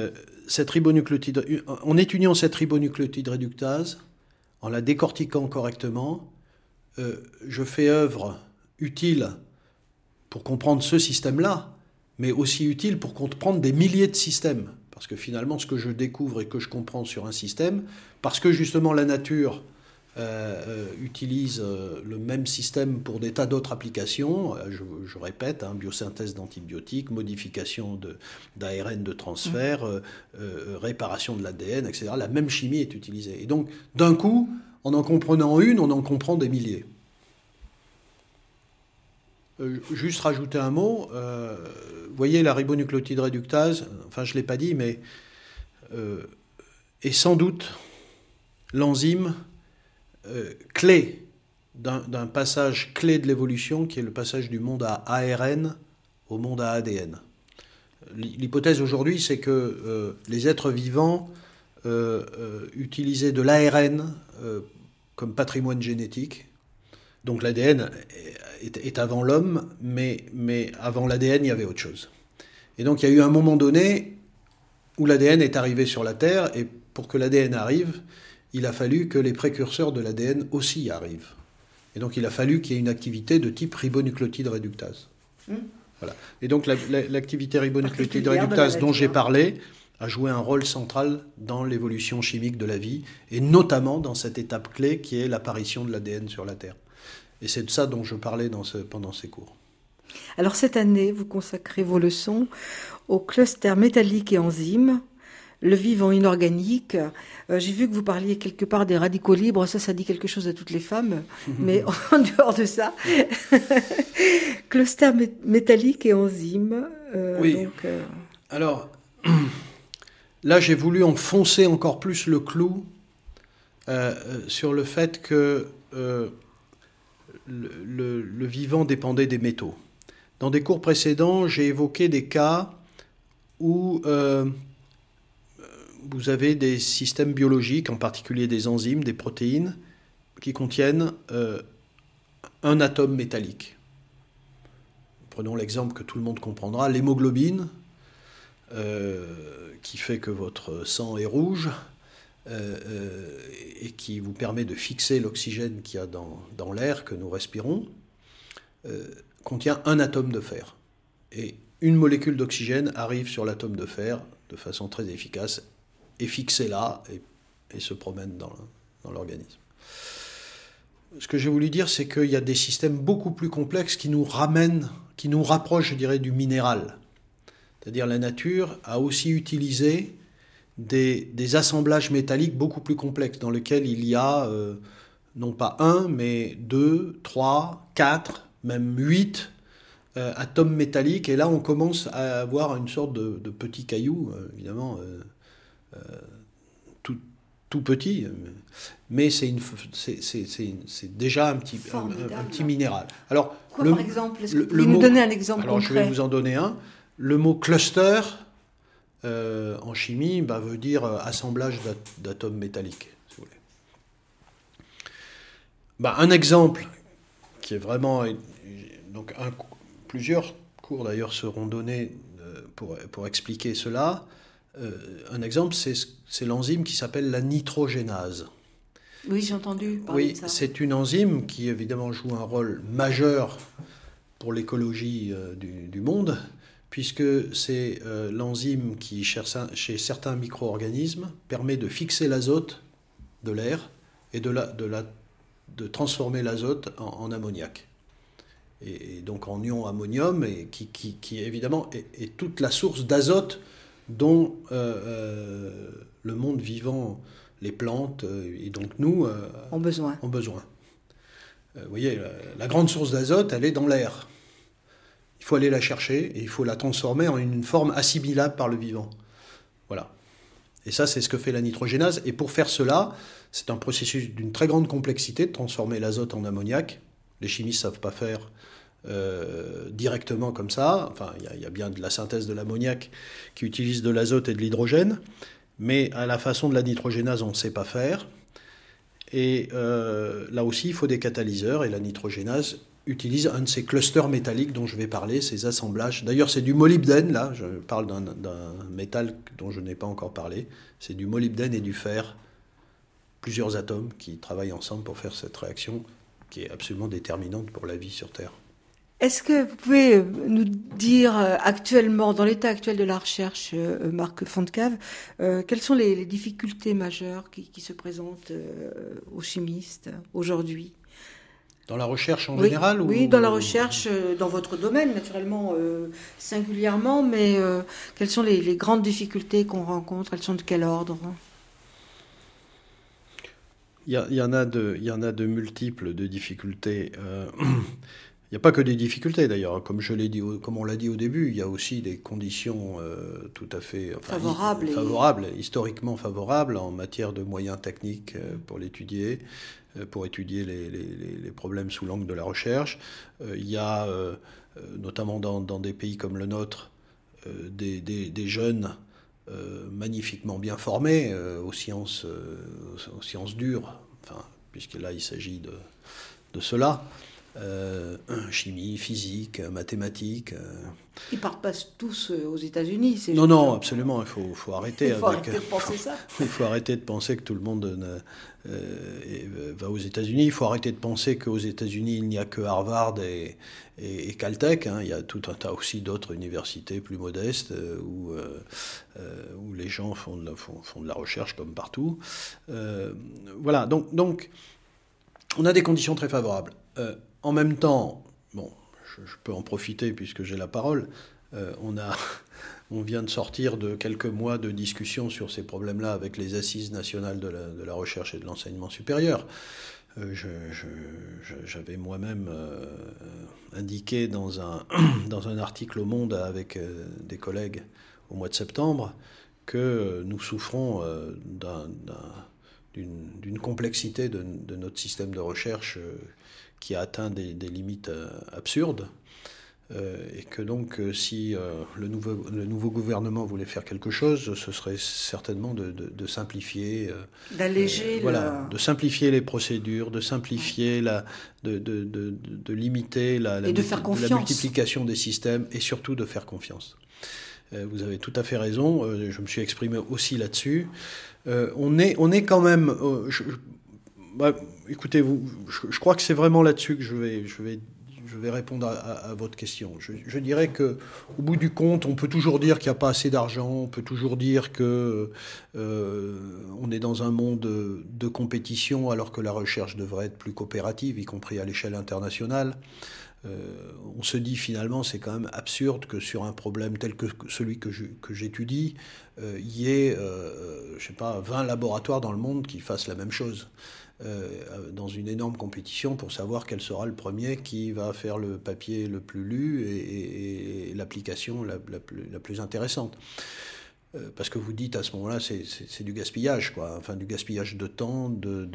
en étudiant cette ribonucléotide réductase, en la décortiquant correctement, je fais œuvre utile pour comprendre ce système-là, mais aussi utile pour comprendre des milliers de systèmes. Parce que finalement, ce que je découvre et que je comprends sur un système, parce que justement la nature utilise le même système pour des tas d'autres applications, je répète, biosynthèse d'antibiotiques, modification d'ARN de transfert, réparation de l'ADN, etc. La même chimie est utilisée. Et donc, d'un coup, en comprenant une, on en comprend des milliers. Juste rajouter un mot, vous voyez la ribonucléotide réductase, enfin je ne l'ai pas dit, mais est sans doute l'enzyme clé d'un passage clé de l'évolution qui est le passage du monde à ARN au monde à ADN. L'hypothèse aujourd'hui, c'est que les êtres vivants utilisaient de l'ARN comme patrimoine génétique. Donc l'ADN est avant l'homme, mais avant l'ADN, il y avait autre chose. Et donc il y a eu un moment donné où l'ADN est arrivé sur la Terre, et pour que l'ADN arrive, il a fallu que les précurseurs de l'ADN aussi arrivent. Et donc il a fallu qu'il y ait une activité de type ribonucléotide réductase. Voilà. Et donc l'activité ribonucléotide réductase dont j'ai parlé a joué un rôle central dans l'évolution chimique de la vie, et notamment dans cette étape clé qui est l'apparition de l'ADN sur la Terre. Et c'est de ça dont je parlais pendant ces cours. Alors cette année, vous consacrez vos leçons au cluster métallique et enzymes, le vivant inorganique. J'ai vu que vous parliez quelque part des radicaux libres, ça dit quelque chose à toutes les femmes, mais en dehors de ça, cluster métallique et enzymes. Oui, alors là j'ai voulu enfoncer encore plus le clou sur le fait que le vivant dépendait des métaux. Dans des cours précédents, j'ai évoqué des cas où vous avez des systèmes biologiques, en particulier des enzymes, des protéines, qui contiennent un atome métallique. Prenons l'exemple que tout le monde comprendra, l'hémoglobine, qui fait que votre sang est rouge, et qui vous permet de fixer l'oxygène qu'il y a dans l'air que nous respirons, contient un atome de fer. Et une molécule d'oxygène arrive sur l'atome de fer de façon très efficace, est fixée là et se promène dans l'organisme. Ce que j'ai voulu dire, c'est qu'il y a des systèmes beaucoup plus complexes qui nous rapprochent, je dirais, du minéral. C'est-à-dire la nature a aussi utilisé des assemblages métalliques beaucoup plus complexes, dans lesquels il y a non pas 1, mais 2, 3, 4, même 8 atomes métalliques. Et là, on commence à avoir une sorte de petit caillou, évidemment, tout petit, mais c'est déjà un petit minéral. Alors, par exemple? Est-ce que vous pouvez nous donner un exemple concret? Je vais vous en donner un. Le mot cluster, en chimie, veut dire assemblage d'atomes métalliques, si vous voulez. Un exemple qui est vraiment... Donc plusieurs cours, d'ailleurs, seront donnés pour expliquer cela. Un exemple, c'est l'enzyme qui s'appelle la nitrogénase. Oui, j'ai entendu parler de ça. Oui, c'est une enzyme qui, évidemment, joue un rôle majeur pour l'écologie du monde, puisque c'est l'enzyme qui, chez certains micro-organismes, permet de fixer l'azote de l'air et de transformer l'azote en ammoniac. Et donc en ion ammonium, et qui évidemment est toute la source d'azote dont le monde vivant, les plantes et donc nous ont besoin. Vous voyez, la grande source d'azote, elle est dans l'air. Il faut aller la chercher et il faut la transformer en une forme assimilable par le vivant. Voilà. Et ça, c'est ce que fait la nitrogénase. Et pour faire cela, c'est un processus d'une très grande complexité de transformer l'azote en ammoniac. Les chimistes ne savent pas faire directement comme ça. Enfin, il y a bien de la synthèse de l'ammoniac qui utilise de l'azote et de l'hydrogène, mais à la façon de la nitrogénase, on ne sait pas faire. Et là aussi, il faut des catalyseurs, et la nitrogénase utilise un de ces clusters métalliques dont je vais parler, ces assemblages. D'ailleurs, c'est du molybdène, là, je parle d'un métal dont je n'ai pas encore parlé. C'est du molybdène et du fer, plusieurs atomes qui travaillent ensemble pour faire cette réaction qui est absolument déterminante pour la vie sur Terre. Est-ce que vous pouvez nous dire actuellement, dans l'état actuel de la recherche, Marc Fontcave, quelles sont les difficultés majeures qui se présentent aux chimistes aujourd'hui? Dans la recherche en général? Oui, dans la recherche, dans votre domaine, naturellement, singulièrement, mais quelles sont les grandes difficultés qu'on rencontre? Elles sont de quel ordre? Il y en a de multiples de difficultés. Il n'y a pas que des difficultés d'ailleurs, comme on l'a dit au début, il y a aussi des conditions tout à fait favorables, historiquement favorables en matière de moyens techniques pour l'étudier, pour étudier les problèmes sous l'angle de la recherche. Il y a notamment dans des pays comme le nôtre des jeunes magnifiquement bien formés aux sciences dures, puisque là il s'agit de cela. Chimie, physique, mathématiques. Ils partent pas tous aux États-Unis. Non, absolument. Il faut arrêter. Il faut arrêter de penser ça. Il faut arrêter de penser que tout le monde va aux États-Unis. Il faut arrêter de penser qu'aux États-Unis il n'y a que Harvard et Caltech. Il y a tout un tas aussi d'autres universités plus modestes où les gens font de la recherche comme partout. Voilà. Donc, on a des conditions très favorables. En même temps, je peux en profiter puisque j'ai la parole, on vient de sortir de quelques mois de discussion sur ces problèmes-là avec les assises nationales de la recherche et de l'enseignement supérieur. J'avais moi-même indiqué dans un article au Monde avec des collègues au mois de septembre que nous souffrons d'une complexité de notre système de recherche qui a atteint des limites absurdes, et que donc si le nouveau gouvernement voulait faire quelque chose, ce serait certainement de simplifier, d'alléger, de simplifier les procédures, de simplifier de limiter la multiplication des systèmes, et surtout de faire confiance. Vous avez tout à fait raison. Je me suis exprimé aussi là-dessus. On est quand même... écoutez, je crois que c'est vraiment là-dessus que je vais répondre à votre question. Je dirais qu'au bout du compte, on peut toujours dire qu'il n'y a pas assez d'argent, on peut toujours dire qu'on est dans un monde de compétition alors que la recherche devrait être plus coopérative, y compris à l'échelle internationale. On se dit finalement, c'est quand même absurde que sur un problème tel que celui que j'étudie, il y ait, 20 laboratoires dans le monde qui fassent la même chose. Dans une énorme compétition pour savoir quel sera le premier qui va faire le papier le plus lu et l'application la plus intéressante. Parce que vous dites à ce moment-là, c'est du gaspillage, quoi. Enfin, du gaspillage de temps,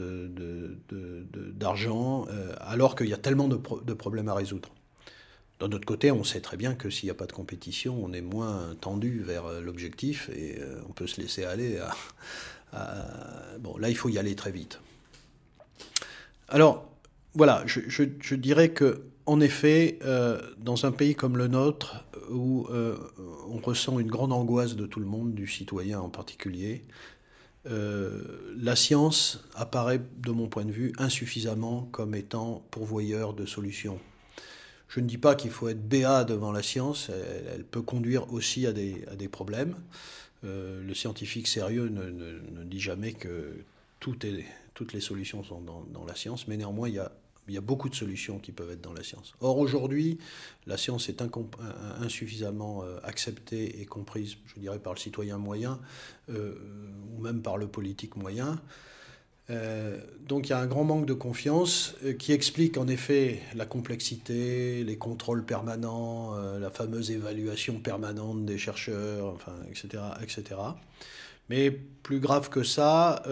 d'argent, alors qu'il y a tellement de problèmes à résoudre. D'un autre côté, on sait très bien que s'il n'y a pas de compétition, on est moins tendu vers l'objectif et on peut se laisser aller Bon, là, il faut y aller très vite. Alors, voilà, je dirais que, en effet, dans un pays comme le nôtre, où on ressent une grande angoisse de tout le monde, du citoyen en particulier, la science apparaît, de mon point de vue, insuffisamment comme étant pourvoyeur de solutions. Je ne dis pas qu'il faut être béat devant la science, elle peut conduire aussi à des problèmes. Le scientifique sérieux ne dit jamais que toutes les solutions sont dans la science, mais néanmoins, il y a beaucoup de solutions qui peuvent être dans la science. Or, aujourd'hui, la science est insuffisamment acceptée et comprise, je dirais, par le citoyen moyen, ou même par le politique moyen. Donc, il y a un grand manque de confiance qui explique, en effet, la complexité, les contrôles permanents, la fameuse évaluation permanente des chercheurs, enfin, etc., etc. Mais plus grave que ça,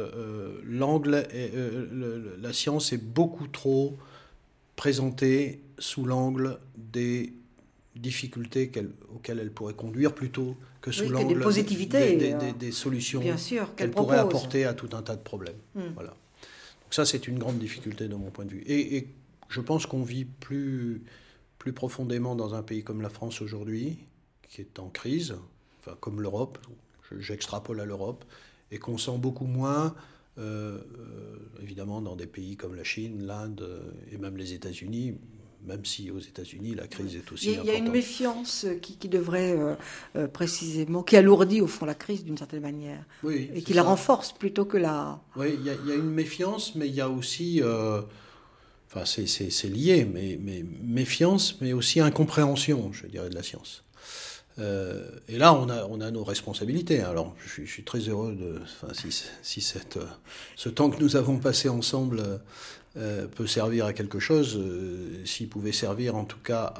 la science est beaucoup trop présentée sous l'angle des difficultés auxquelles elle pourrait conduire, plutôt que sous l'angle des solutions qu'elle pourrait apporter à tout un tas de problèmes. Voilà. Donc ça, c'est une grande difficulté de mon point de vue. Et je pense qu'on vit plus profondément dans un pays comme la France aujourd'hui, qui est en crise, enfin comme l'Europe. J'extrapole à l'Europe, et qu'on sent beaucoup moins, évidemment, dans des pays comme la Chine, l'Inde et même les États-Unis, même si aux États-Unis, la crise est aussi importante. Il y a une méfiance qui devrait, précisément, qui alourdit au fond la crise d'une certaine manière, et qui la renforce plutôt que la... Oui, il y a une méfiance, mais il y a aussi... Enfin, c'est lié, mais méfiance, mais aussi incompréhension, je dirais, de la science. Et là, on a nos responsabilités. Alors, je suis très heureux si ce temps que nous avons passé ensemble peut servir à quelque chose, s'il pouvait servir en tout cas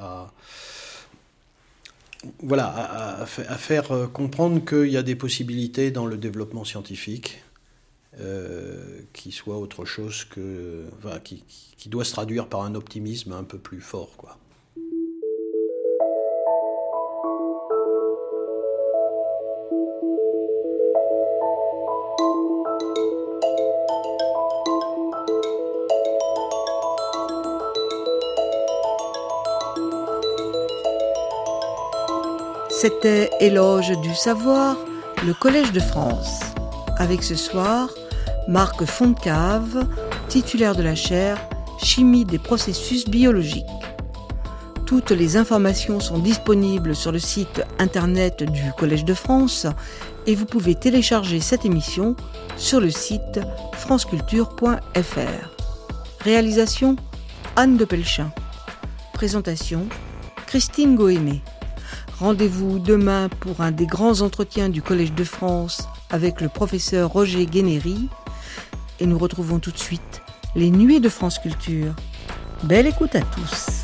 à faire comprendre qu'il y a des possibilités dans le développement scientifique qui soit autre chose que... Enfin, qui doit se traduire par un optimisme un peu plus fort, quoi. C'était Éloge du savoir, le Collège de France. Avec ce soir, Marc Fontcave, titulaire de la chaire Chimie des processus biologiques. Toutes les informations sont disponibles sur le site internet du Collège de France et vous pouvez télécharger cette émission sur le site franceculture.fr. Réalisation Anne de Pelchin. Présentation Christine Gohémé. Rendez-vous demain pour un des grands entretiens du Collège de France avec le professeur Roger Guénéry. Et nous retrouvons tout de suite les Nuits de France Culture. Belle écoute à tous.